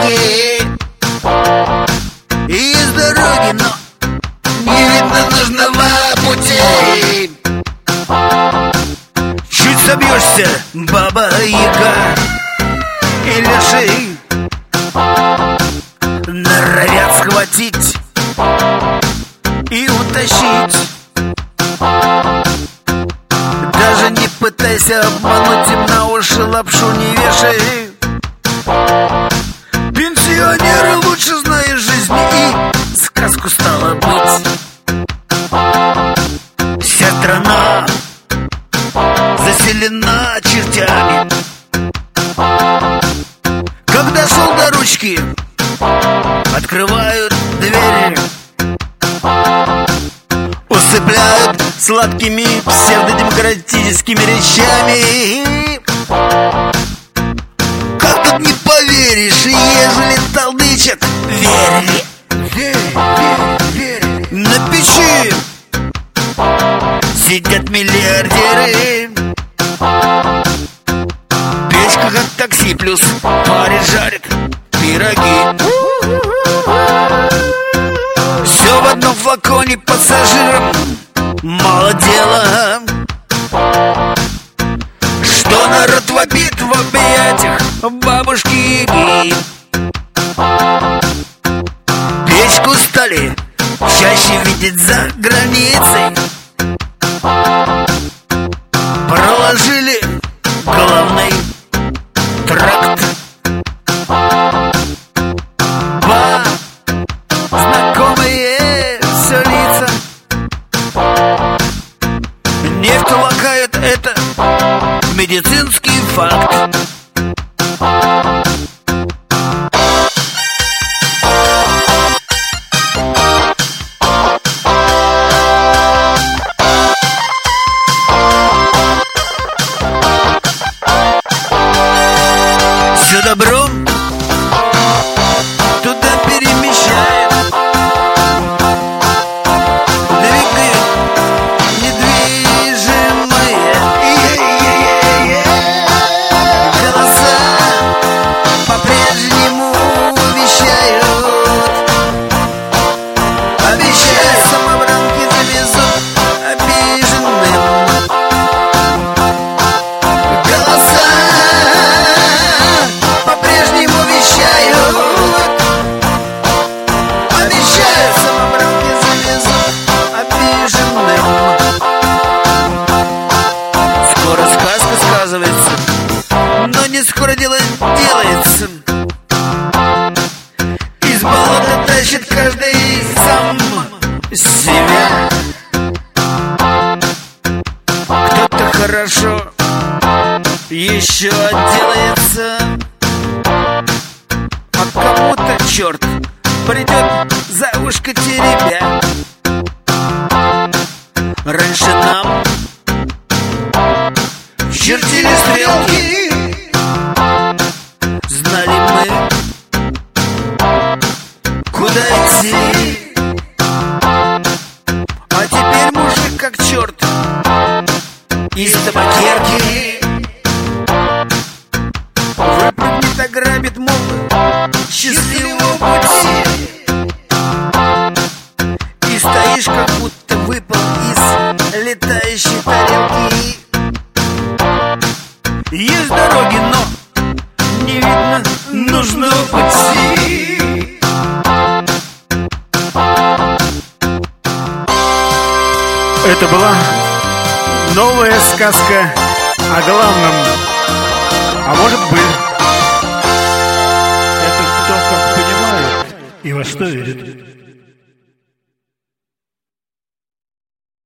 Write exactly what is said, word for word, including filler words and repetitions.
И из дороги, но не видно нужного пути. Чуть собьешься, баба-яга и леший норовят схватить и утащить. Даже не пытайся обмануть, им на уши лапшу не вешай. Пенсионеры лучше знают жизни и сказку стало быть. Вся страна заселена чертями. Когда шел до ручки, открывают двери, усыпляют сладкими псевдодемократическими речами. Как тут не поверишь, ежели толдычат, верь, верь, верь, верь. На печи сидят миллиардеры. Печка как такси, плюс парень жарит пироги. Все в одном флаконе пассажирам мало дела, что народ вопит в объятиях бабушки-яги. Печку стали чаще видеть за границей. Проложили головный тракт. Ба, знакомые все лица. Нефть лакает, это медицинский факт. Все добро туда перемещает, двигает недвижимое. Голоса по-прежнему вещают, обещают, самобранки завезут обиженным. Голоса по-прежнему вещают, обещают, самобранки завезут обиженным. Скоро сказка сказывается, но не скоро дело делается. Из болота тащит каждый сам себя. Кто-то хорошо еще отделается, а кому-то черт придет за ушко теребя. Раньше нам чертили стрелки, знали мы, куда идти. А теперь мужик как черт из табакерки выпрыгнет, ограбит, мол, счастливого пути. И стоишь, как будто выпал из летающей тарелки. Есть дороги, но не видно нужного пути. Это была новая сказка о главном. А может быть, это кто как понимает и во что верит.